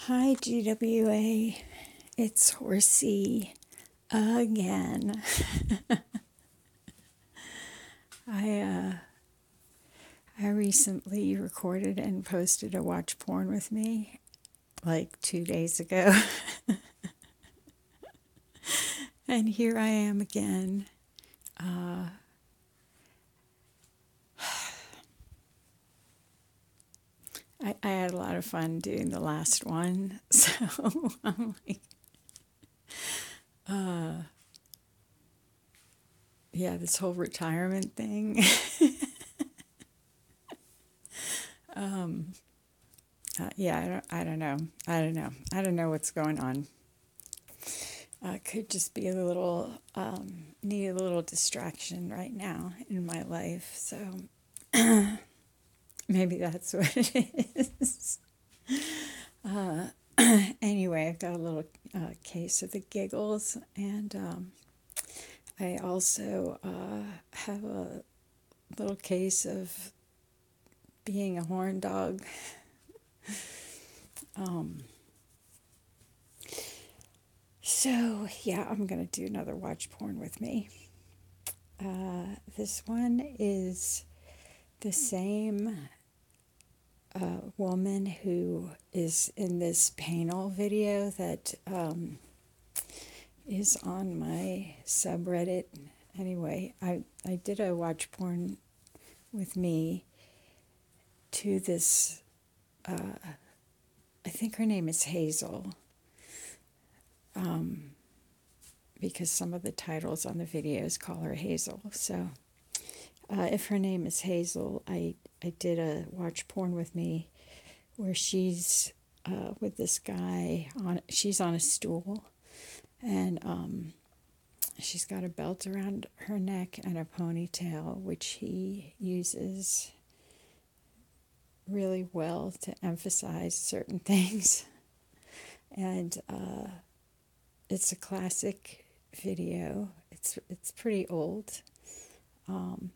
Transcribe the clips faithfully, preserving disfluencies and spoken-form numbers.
Hi, G W A. It's Horsey again. I uh, I recently recorded and posted a watch porn with me like two days ago. And here I am again. Uh, I, I had a lot of fun doing the last one, so I'm like, uh, yeah, this whole retirement thing. um, uh, yeah, I don't, I don't know. I don't know. I don't know what's going on. Uh, could just be a little, um, need a little distraction right now in my life. So maybe that's what it is. Uh, anyway, I've got a little uh, case of the giggles, and um, I also uh, have a little case of being a horn dog. Um, so, yeah, I'm going to do another watch porn with me. Uh, this one is the same uh, woman who is in this panel video that um, is on my subreddit. Anyway, I, I did a watch porn with me to this, uh, I think her name is Hazel, um, because some of the titles on the videos call her Hazel. So uh, if her name is Hazel, I, I did a watch porn with me where she's uh, with this guy, on. she's on a stool, and um, she's got a belt around her neck and a ponytail, which he uses really well to emphasize certain things. And uh, it's a classic video. It's it's pretty old. Um,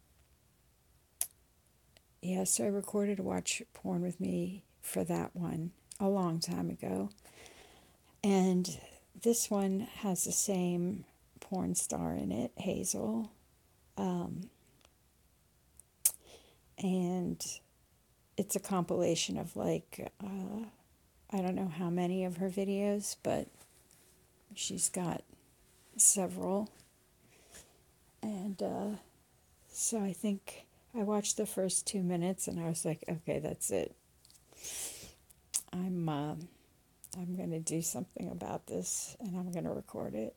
yeah, so I recorded a watch porn with me for that one a long time ago. And this one has the same porn star in it, Hazel. Um, and it's a compilation of like, uh, I don't know how many of her videos, but she's got several. And uh, so I think I watched the first two minutes and I was like, okay, that's it. I'm, uh, I'm going to do something about this and I'm going to record it.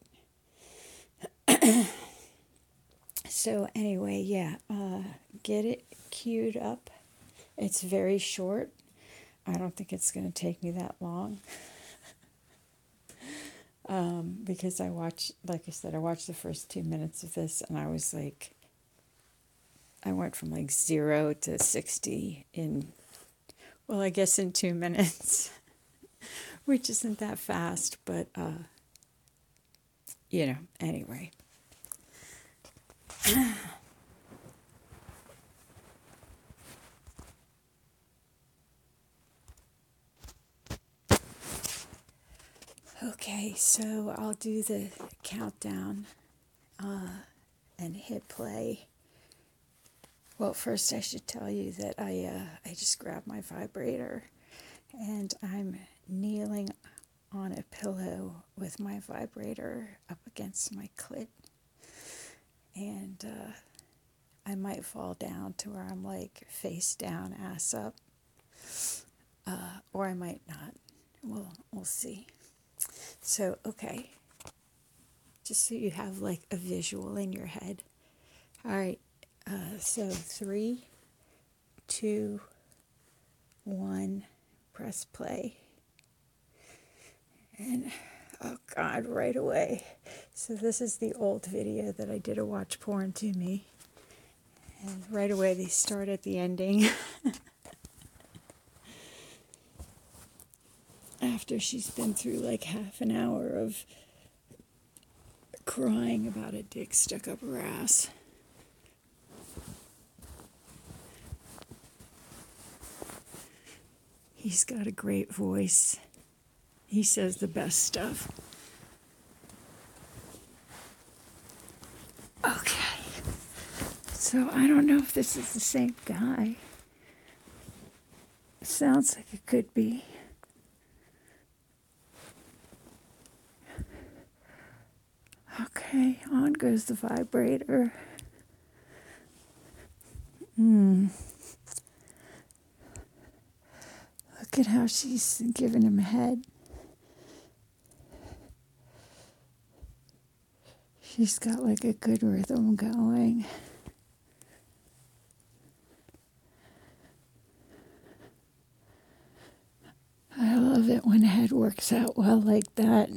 So anyway, yeah, uh, get it queued up. It's very short. I don't think it's going to take me that long. um, because I watched, like I said, I watched the first two minutes of this and I was like, I went from like zero to sixty in, well, I guess in two minutes, which isn't that fast, but, uh, you know, anyway. Okay, so I'll do the countdown uh, and hit play. Well, first I should tell you that I uh, I just grabbed my vibrator and I'm kneeling on a pillow with my vibrator up against my clit. And uh, I might fall down to where I'm like face down, ass up. Uh, or I might not. We'll, we'll see. So, okay. Just so you have like a visual in your head. All right. Uh, so, three, two, one, press play. And, oh God, right away. So, this is the old video that I did a watch porn to me. And right away they start at the ending. After she's been through like half an hour of crying about a dick stuck up her ass. He's got a great voice. He says the best stuff. Okay. So I don't know if this is the same guy. It sounds like it could be. Okay, on goes the vibrator. Hmm. Look at how she's giving him head. She's got like a good rhythm going. I love it when head works out well like that.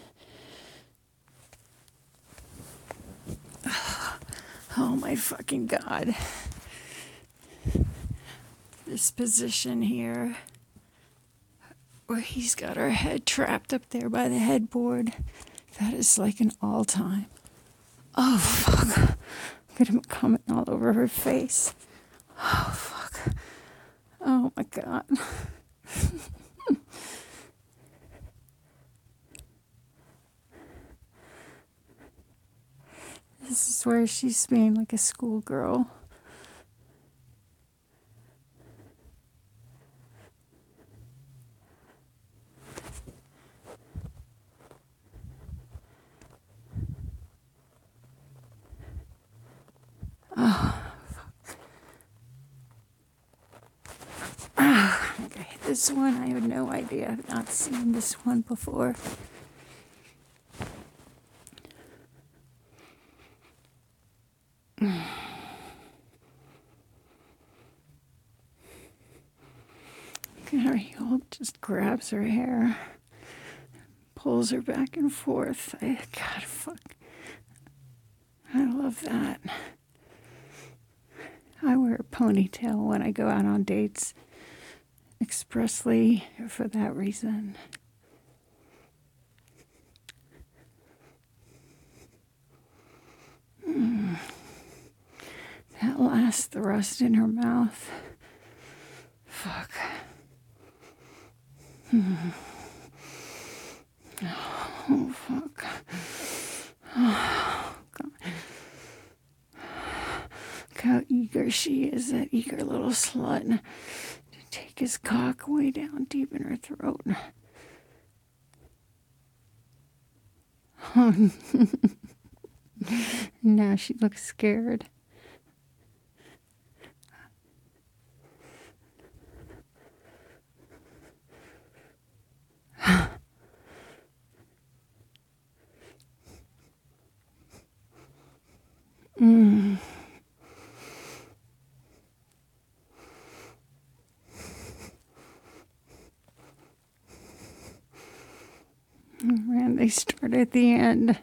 Oh my fucking God. This position here, where he's got her head trapped up there by the headboard, that is like an all-time. Oh, fuck. Look at him coming all over her face. Oh, fuck. Oh, my God. This is where she's being like a schoolgirl. Oh, ah, okay. This one, I have no idea. I've not seen this one before. Ariel just grabs her hair, pulls her back and forth. I, God, fuck. I love that. I wear a ponytail when I go out on dates, expressly for that reason. Mm. That last thrust in her mouth. Fuck. Hmm. Oh, fuck. Oh, God. Look how eager she is, that eager little slut, to take his cock way down deep in her throat. Oh. Now she looks scared. Mm. Man, they start at the end.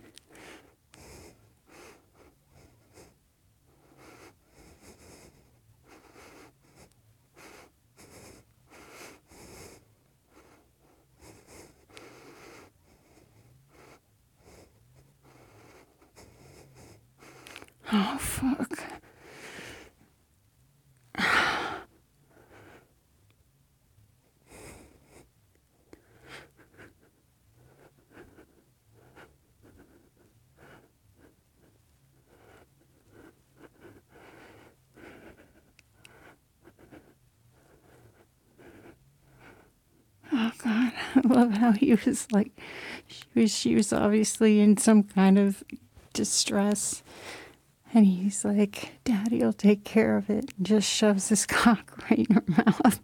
Oh, fuck. Oh, God. I love how he was like, she was, she was obviously in some kind of distress. And he's like, Daddy will take care of it. And just shoves his cock right in her mouth.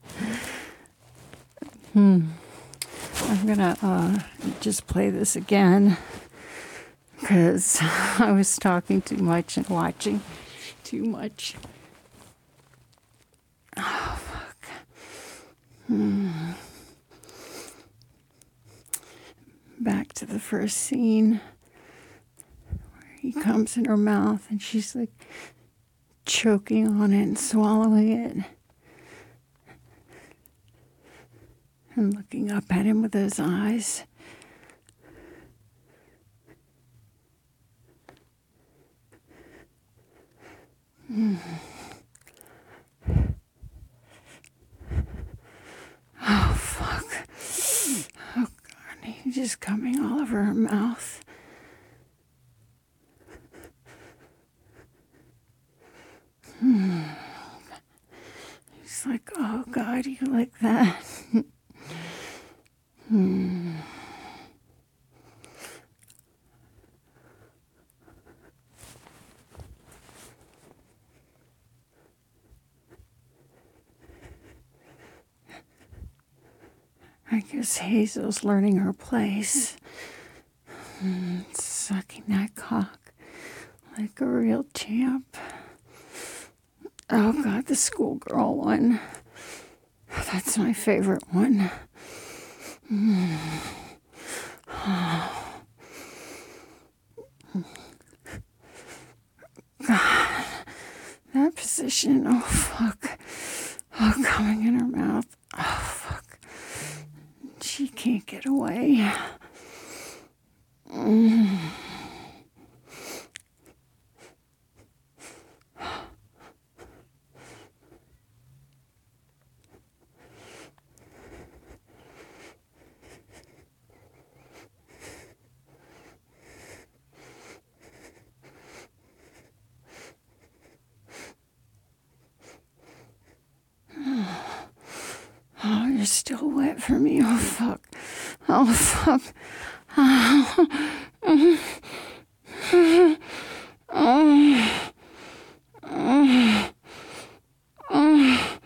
Hmm. I'm going to uh, just play this again. Because I was talking too much and watching too much. Oh, fuck. Hmm. Back to the first scene. He comes in her mouth and she's like choking on it and swallowing it. And looking up at him with those eyes. Mm. Oh, fuck. Oh, is coming all over her mouth. Hmm. It's like, oh God, you like that? hmm. I guess Hazel's learning her place. Mm, sucking that cock like a real champ. Oh God, the schoolgirl one. That's my favorite one. Mm. Oh. God, that position. Oh fuck. Oh, coming in her mouth. Oh fuck. She can't get away. Mm. Oh, you're still wet for me. Oh, fuck. Oh, fuck. Oh. Oh. Oh. Oh. Oh.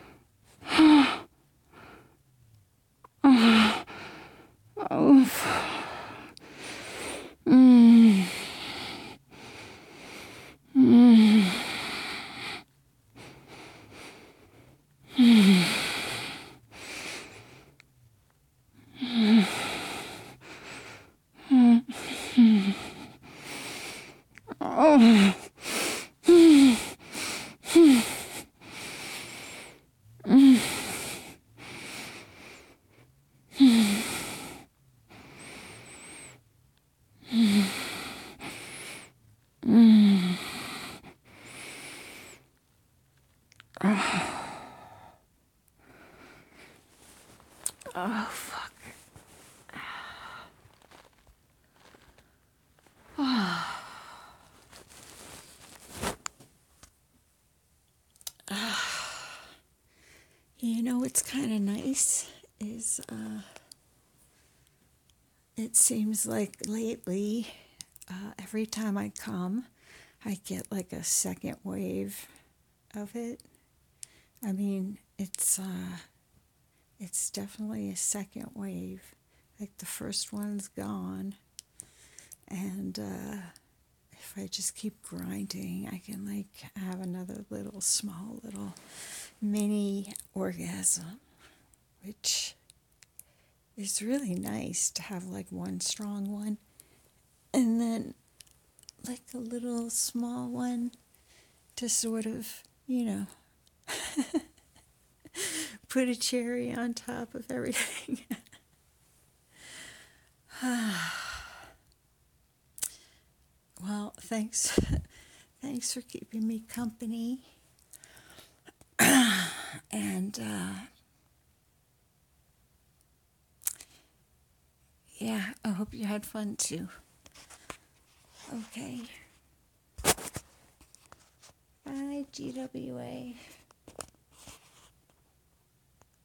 Oh. Oh. Mm. Mm. Mm. Oh. Oh, fuck. Oh. You know what's kind of nice is uh, it seems like lately, uh, every time I come, I get like a second wave of it. I mean, it's uh, it's definitely a second wave. Like the first one's gone, and uh, if I just keep grinding, I can like have another little small little mini orgasm, which is really nice to have like one strong one and then like a little small one to sort of, you know, put a cherry on top of everything. Well, thanks. Thanks for keeping me company. and uh, yeah, I hope you had fun too. Okay. Bye, G W A.